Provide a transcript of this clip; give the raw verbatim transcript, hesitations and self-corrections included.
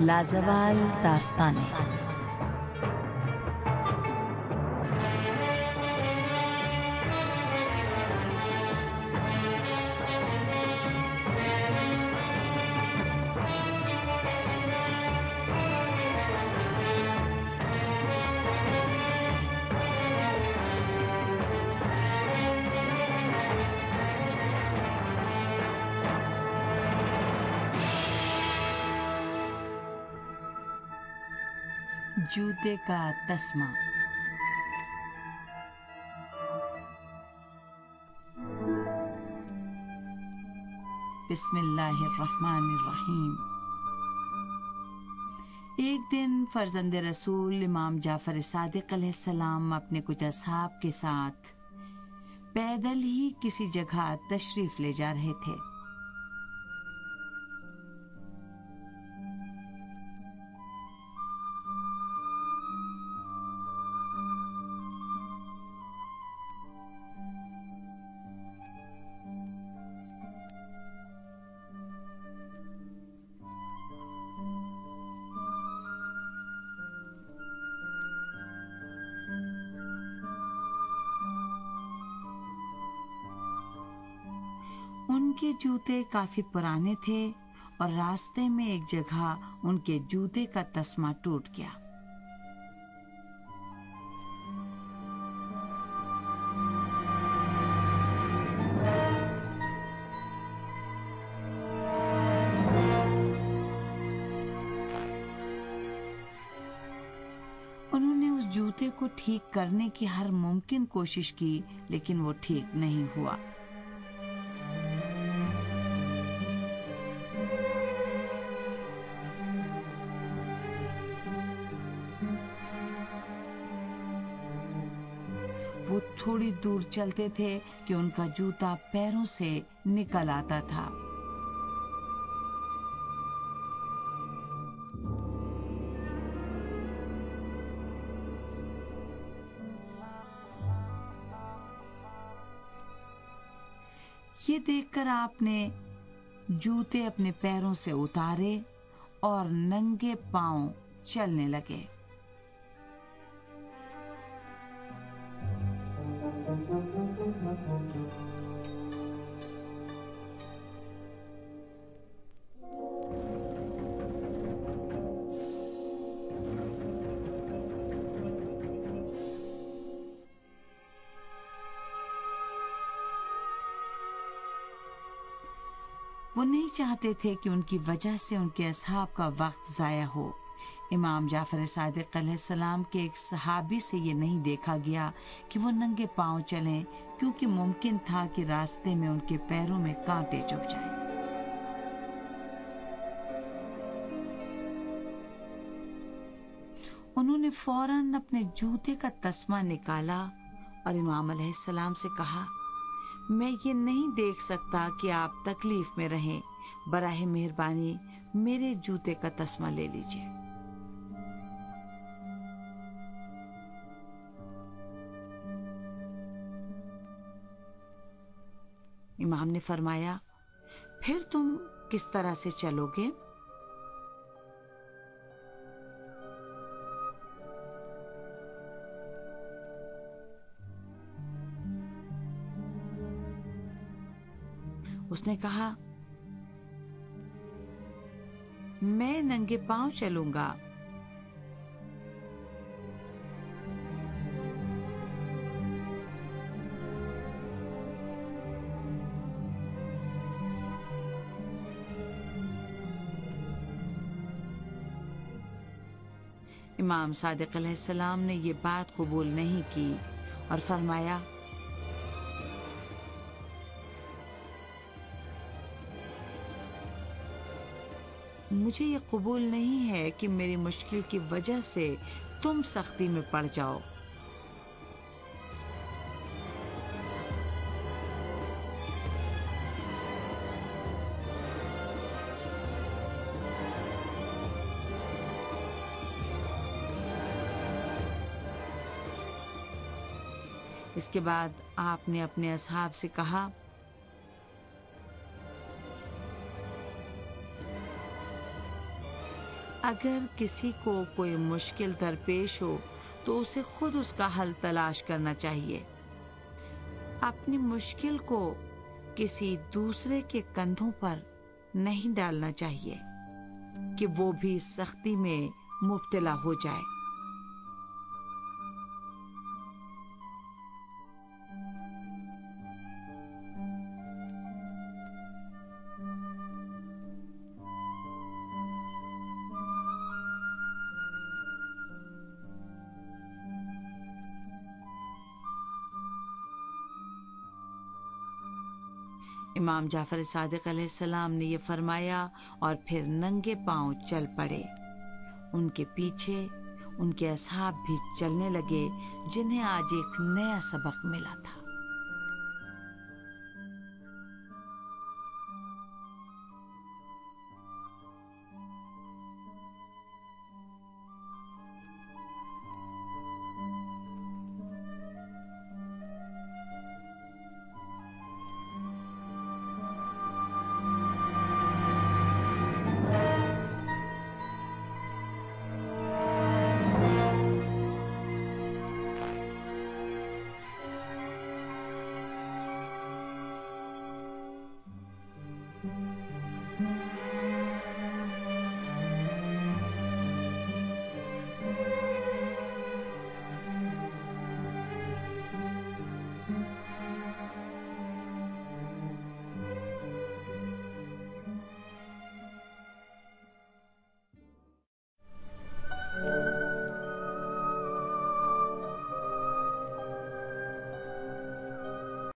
लाजवाल दास्तानें। जूते का तस्मा। बिस्मिल्लाहिर्रहमानिर्रहीम। एक दिन फर्जंद रसूल इमाम जाफर सादिक अलैहिस्सलाम अपने कुछ असहाब के साथ पैदल ही किसी जगह तशरीफ ले जा रहे थे। उनके जूते काफी पुराने थे और रास्ते में एक जगह उनके जूते का तस्मा टूट गया। उन्होंने उस जूते को ठीक करने की हर मुमकिन कोशिश की, लेकिन वो ठीक नहीं हुआ। वो थोड़ी दूर चलते थे कि उनका जूता पैरों से निकल आता था। ये देखकर आपने जूते अपने पैरों से उतारे और नंगे पांव चलने लगे। वो नहीं चाहते थे कि उनकी वजह से उनके असहाब का वक्त ज़ाया हो। इमाम जाफर सादिक अलैहिस्सलाम के एक सहाबी से ये नहीं देखा गया कि वो नंगे पांव चलें, क्योंकि मुमकिन था कि रास्ते में उनके पैरों में कांटे चुभ जाएं। उन्होंने फौरन अपने जूते का तस्मा निकाला और इमाम अलैहिस्सलाम से कहा, मैं ये नहीं देख सकता कि आप तकलीफ में रहें, बराहे मेहरबानी मेरे जूते का तस्मा ले लीजिए। इमाम ने फरमाया, फिर तुम किस तरह से चलोगे? उसने कहा, मैं नंगे पांव चलूंगा। इमाम सादिक अलैहिस्सलाम ने ये बात कबूल नहीं की और फरमाया, मुझे ये कबूल नहीं है कि मेरी मुश्किल की वजह से तुम सख्ती में पड़ जाओ। इसके बाद आपने अपने असहाब से कहा, अगर किसी को कोई मुश्किल दरपेश हो तो उसे खुद उसका हल तलाश करना चाहिए। अपनी मुश्किल को किसी दूसरे के कंधों पर नहीं डालना चाहिए कि वो भी सख्ती में मुब्तला हो जाए। इमाम जाफर सादिक अलैहिस्सलाम ने ये फरमाया और फिर नंगे पांव चल पड़े। उनके पीछे उनके असहाब भी चलने लगे, जिन्हें आज एक नया सबक मिला था।